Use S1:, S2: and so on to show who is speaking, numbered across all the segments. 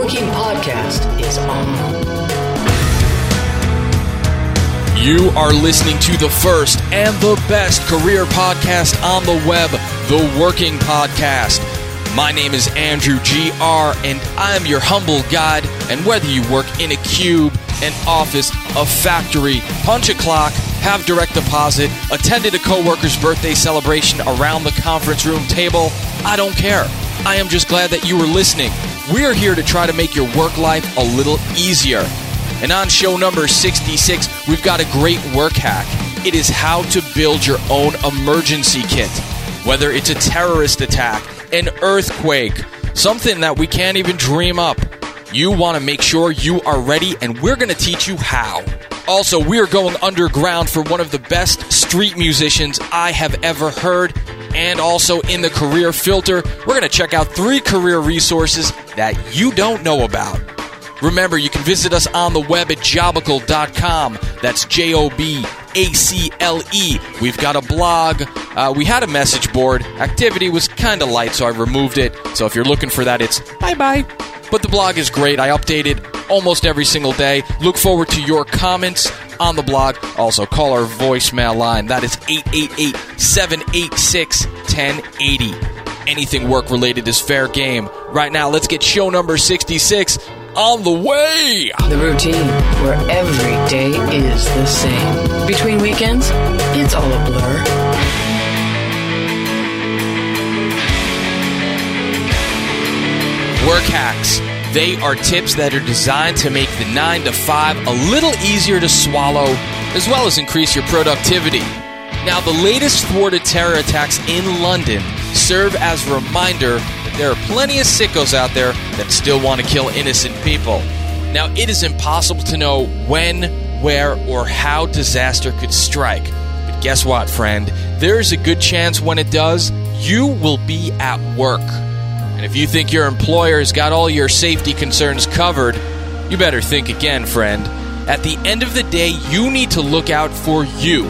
S1: Working Podcast is on.
S2: You are listening to the first and the best career podcast on the web, The Working Podcast. My name is Andrew G.R., and I'm your humble guide. And whether you work in a cube, an office, a factory, punch a clock, have direct deposit, attended a coworker's birthday celebration around the conference room table, I don't care. I am just glad that you were listening. We are here to try to make your work life a little easier. And on show number 66, we've got a great work hack. It is how to build your own emergency kit. Whether it's a terrorist attack, an earthquake, something that we can't even dream up, you want to make sure you are ready, and we're going to teach you how. Also, we are going underground for one of the best street musicians I have ever heard. And also in the career filter, we're going to check out 3 career resources that you don't know about. Remember, you can visit us on the web at jobicle.com. That's Jobacle. We've got a blog. We had a message board. Activity was kind of light, so I removed it. So if you're looking for that, it's bye-bye. But the blog is great. I update it almost every single day. Look forward to your comments on the blog. Also, call our voicemail line. That is 888-786-1080. Anything work-related is fair game. Right now, let's get show number 66 on the way.
S1: The routine, where every day is the same. Between weekends, it's all a blur.
S2: Work hacks. They are tips that are designed to make the 9 to 5 a little easier to swallow, as well as increase your productivity. Now, the latest thwarted terror attacks in London serve as a reminder that there are plenty of sickos out there that still want to kill innocent people. Now, it is impossible to know when, where, or how disaster could strike. But guess what, friend? There's a good chance when it does, you will be at work. And if you think your employer has got all your safety concerns covered, you better think again, friend. At the end of the day, you need to look out for you.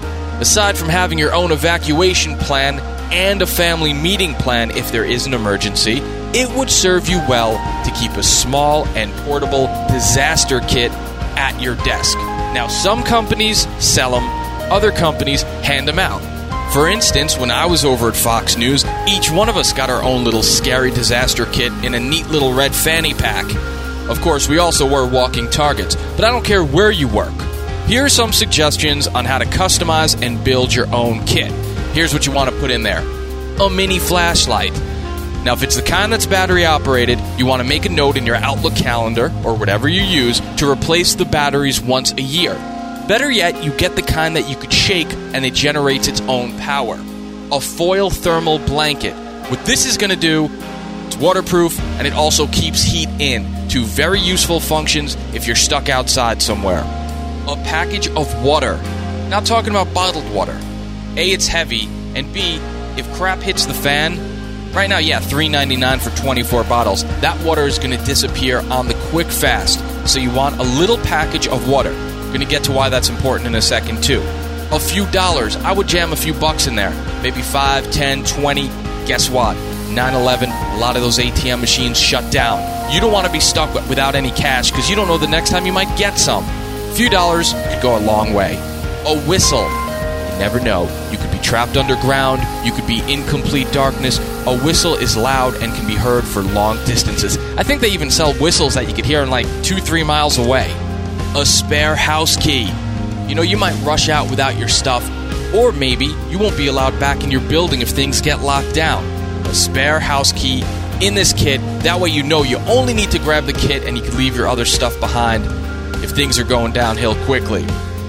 S2: Aside from having your own evacuation plan and a family meeting plan if there is an emergency, it would serve you well to keep a small and portable disaster kit at your desk. Now, some companies sell them, other companies hand them out. For instance, when I was over at Fox News, each one of us got our own little scary disaster kit in a neat little red fanny pack. Of course, we also were walking targets, but I don't care where you work. Here are some suggestions on how to customize and build your own kit. Here's what you want to put in there. A mini flashlight. Now, if it's the kind that's battery operated, you want to make a note in your Outlook calendar, or whatever you use, to replace the batteries once a year. Better yet, you get the kind that you could shake and it generates its own power. A foil thermal blanket. What this is going to do, it's waterproof and it also keeps heat in. 2 very useful functions if you're stuck outside somewhere. A package of water. Not talking about bottled water. A, it's heavy, and B, if crap hits the fan, right now, yeah, $3.99 for 24 bottles. That water is going to disappear on the quick fast. So you want a little package of water. Going to get to why that's important in a second, too. A few dollars. I would jam a few bucks in there. Maybe 5, 10, 20. Guess what? 9/11, a lot of those ATM machines shut down. You don't want to be stuck without any cash because you don't know the next time you might get some. A few dollars could go a long way. A whistle. You never know. You could be trapped underground. You could be in complete darkness. A whistle is loud and can be heard for long distances. I think they even sell whistles that you could hear in like 2-3 miles away. A spare house key. You know, you might rush out without your stuff, or maybe you won't be allowed back in your building if things get locked down. A spare house key in this kit. That way you know you only need to grab the kit and you can leave your other stuff behind if things are going downhill quickly.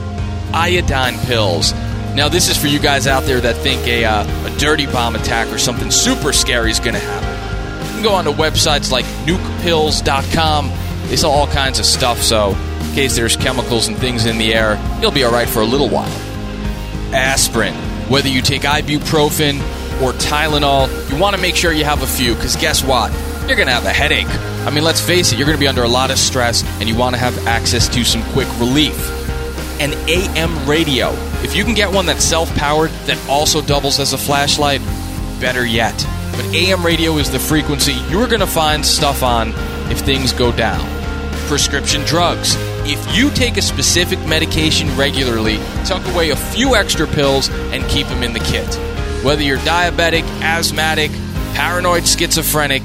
S2: Iodine pills. Now, this is for you guys out there that think a dirty bomb attack or something super scary is going to happen. You can go on to websites like nukepills.com. They sell all kinds of stuff, so in case there's chemicals and things in the air, you'll be alright for a little while. Aspirin. Whether you take ibuprofen or Tylenol, you want to make sure you have a few, because guess what? You're going to have a headache. I mean, let's face it, you're going to be under a lot of stress, and you want to have access to some quick relief. An AM radio. If you can get one that's self-powered that also doubles as a flashlight, better yet. But AM radio is the frequency you're going to find stuff on if things go down. Prescription drugs. If you take a specific medication regularly, tuck away a few extra pills and keep them in the kit. Whether you're diabetic, asthmatic, paranoid, schizophrenic,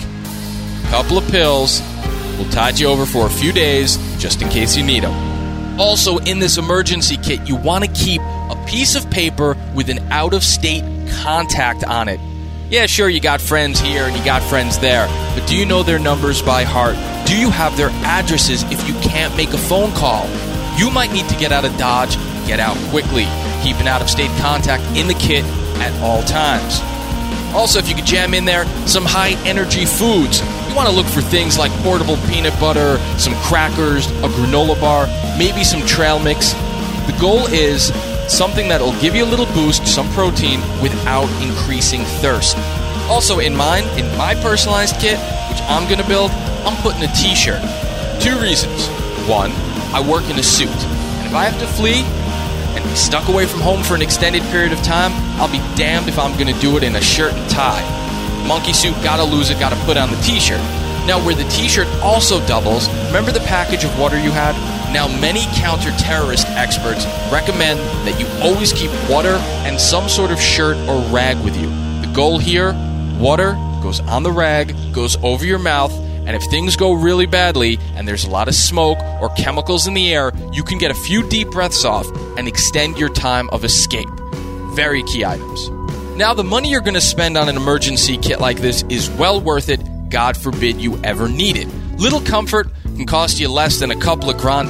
S2: a couple of pills will tide you over for a few days just in case you need them. Also, in this emergency kit, you want to keep a piece of paper with an out-of-state contact on it. Yeah, sure, you got friends here and you got friends there, but do you know their numbers by heart? Do you have their addresses if you can't make a phone call? You might need to get out of Dodge, get out quickly. Keep an out-of-state contact in the kit at all times. Also, if you could jam in there some high-energy foods, you want to look for things like portable peanut butter, some crackers, a granola bar, maybe some trail mix. The goal is something that will give you a little boost, some protein, without increasing thirst. Also, in my personalized kit, which I'm going to build, I'm putting a t-shirt. 2 reasons. 1, I work in a suit, and if I have to flee and be stuck away from home for an extended period of time, I'll be damned if I'm going to do it in a shirt and tie. Monkey suit, gotta lose it, gotta put on the t-shirt. Now, where the t-shirt also doubles, remember the package of water you had? Now, many counter-terrorist experts recommend that you always keep water and some sort of shirt or rag with you. The goal here, water goes on the rag, goes over your mouth, and if things go really badly and there's a lot of smoke or chemicals in the air, you can get a few deep breaths off and extend your time of escape. Very key items. Now, the money you're going to spend on an emergency kit like this is well worth it. God forbid you ever need it. Little comfort can cost you less than a couple of grande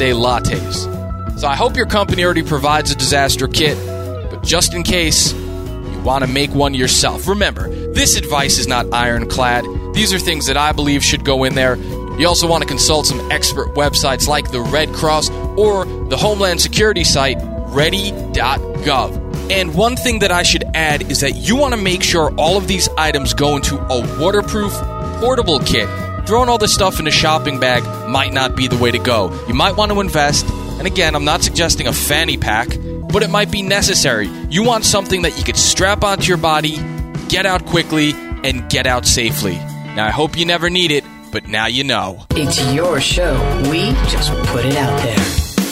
S2: lattes. So I hope your company already provides a disaster kit, but just in case, you want to make one yourself. Remember, this advice is not ironclad. These are things that I believe should go in there. You also want to consult some expert websites like the Red Cross or the Homeland Security site, ready.gov. And one thing that I should add is that you want to make sure all of these items go into a waterproof, portable kit. Throwing all this stuff in a shopping bag might not be the way to go. You might want to invest, and again, I'm not suggesting a fanny pack, but it might be necessary. You want something that you could strap onto your body, get out quickly, and get out safely. Now, I hope you never need it, but now you know.
S1: It's your show. We just put it out there.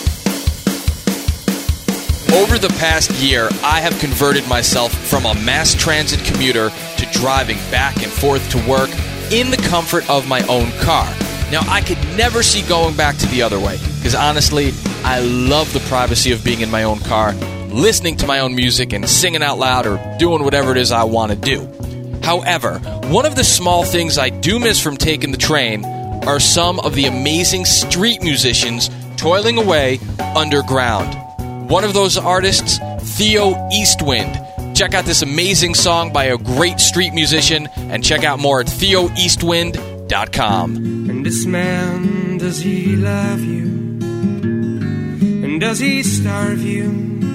S2: Over the past year, I have converted myself from a mass transit commuter to driving back and forth to work in the comfort of my own car. Now, I could never see going back to the other way, because honestly, I love the privacy of being in my own car, listening to my own music and singing out loud or doing whatever it is I want to do. However, one of the small things I do miss from taking the train are some of the amazing street musicians toiling away underground. One of those artists, Theo Eastwind. Check out this amazing song by a great street musician, and check out more at theoeastwind.com.
S3: And this man, does he love you? And does he starve you?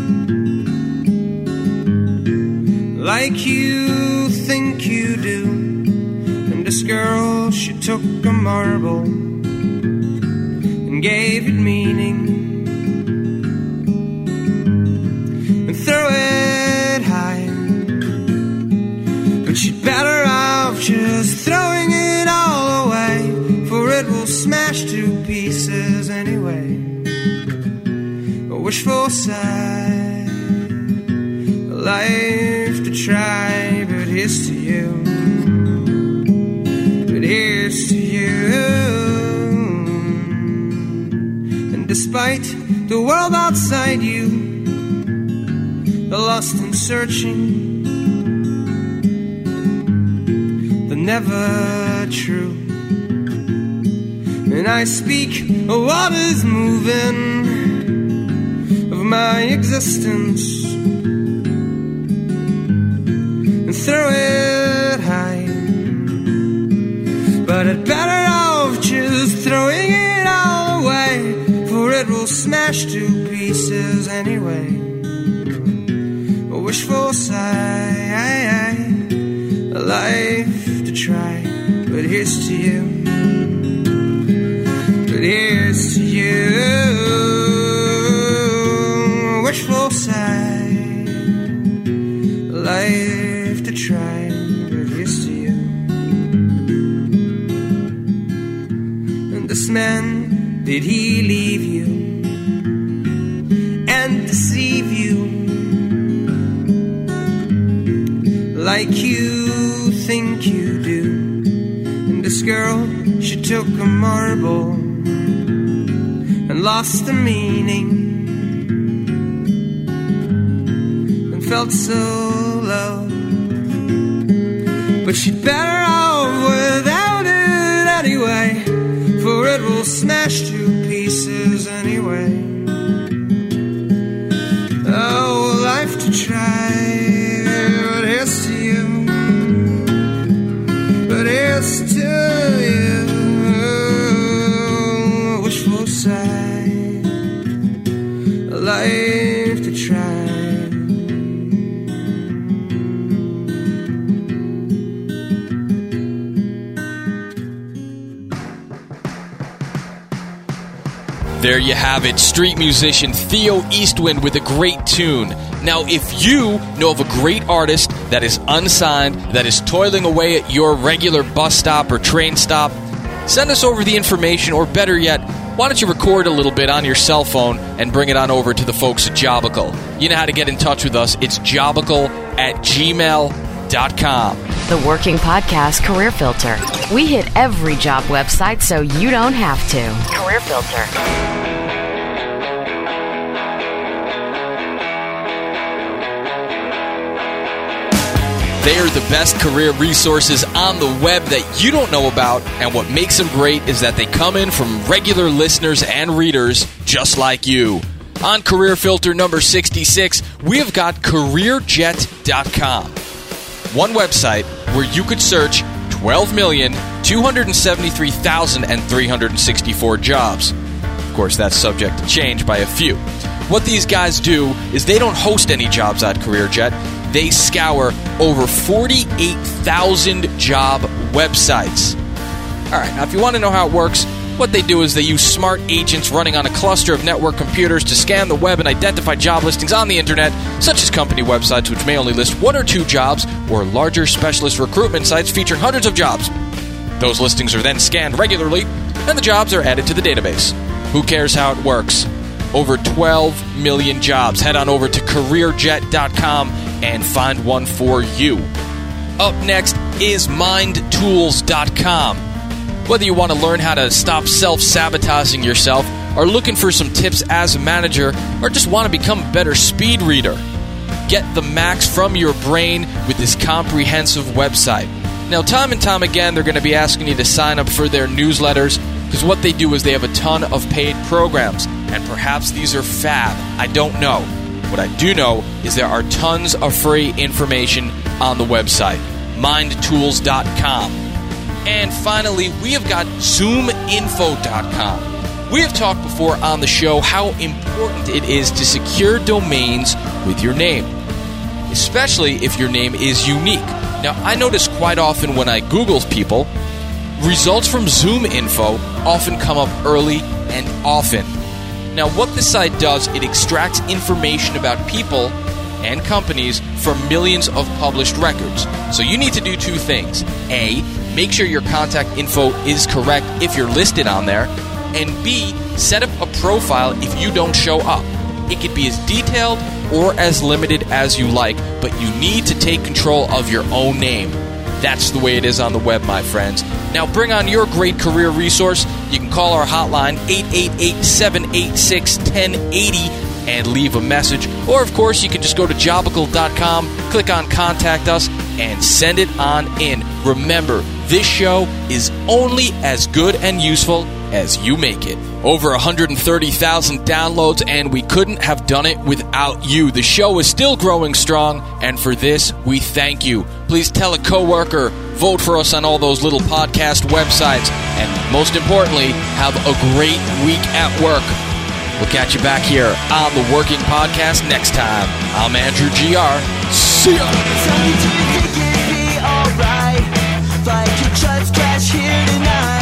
S3: Like you think you do? And this girl, she took a marble and gave it meaning and threw it high. But she'd better off just throwing it all away, for it will smash to pieces anyway. A wishful sight, a life to try, but here's to you, but here's to you. And despite the world outside you, the lost and searching, the never true, and I speak of what is moving, of my existence, and throw it high. But I'd better off just throwing it all away, for it will smash to pieces anyway. A wishful sigh, a life to try, but here's to you, but here's to you. A wishful sigh, a life to try, but here's to you. this man, did he leave you and deceive you like you think you do? And this girl, she took a marble and lost the meaning and felt so low. But she'd better off without it anyway, for it will smash to pieces anyway. Oh, life to try, but here's to you, but here's to you. Wishful sight, a life to try.
S2: There you have it, street musician Theo Eastwind with a great tune. Now, if you know of a great artist that is unsigned, that is toiling away at your regular bus stop or train stop, send us over the information, or better yet, why don't you record a little bit on your cell phone and bring it on over to the folks at Jobicle. You know how to get in touch with us. It's jobicle@gmail.com.
S4: The Working Podcast Career Filter. We hit every job website so you don't have to. Career Filter.
S2: They are the best career resources on the web that you don't know about, and what makes them great is that they come in from regular listeners and readers just like you. On Career Filter number 66, we have got CareerJet.com. One website where you could search 12,273,364 jobs. Of course, that's subject to change by a few. What these guys do is they don't host any jobs at CareerJet. They scour over 48,000 job websites. All right, now if you want to know how it works, what they do is they use smart agents running on a cluster of network computers to scan the web and identify job listings on the internet, such as company websites which may only list one or two jobs, or larger specialist recruitment sites featuring hundreds of jobs. Those listings are then scanned regularly, and the jobs are added to the database. Who cares how it works? Over 12 million jobs. Head on over to CareerJet.com and find one for you. Up next is MindTools.com. Whether you want to learn how to stop self-sabotaging yourself, are looking for some tips as a manager, or just want to become a better speed reader, get the max from your brain with this comprehensive website. Now, time and time again, they're going to be asking you to sign up for their newsletters, because what they do is they have a ton of paid programs, and perhaps these are fab. I don't know. What I do know is there are tons of free information on the website, mindtools.com. And finally, we have got zoominfo.com. We have talked before on the show how important it is to secure domains with your name, especially if your name is unique. Now, I notice quite often when I Google people, results from ZoomInfo often come up early and often. Now, what this site does, it extracts information about people and companies from millions of published records. So you need to do two things. A, make sure your contact info is correct if you're listed on there. And B, set up a profile if you don't show up. It could be as detailed or as limited as you like, but you need to take control of your own name. That's the way it is on the web, my friends. Now bring on your great career resource. You can call our hotline, 888-786-1080, and leave a message. Or, of course, you can just go to jobicle.com, click on Contact Us, and send it on in. Remember, this show is only as good and useful as you make it. Over 130,000 downloads, and we couldn't have done it without you. The show is still growing strong, and for this, we thank you. Please tell a coworker, vote for us on all those little podcast websites, and most importantly, have a great week at work. We'll catch you back here on the Working Podcast next time. I'm Andrew GR. See ya!
S5: Tell me, do you think it'd be alright if I could just crash here tonight?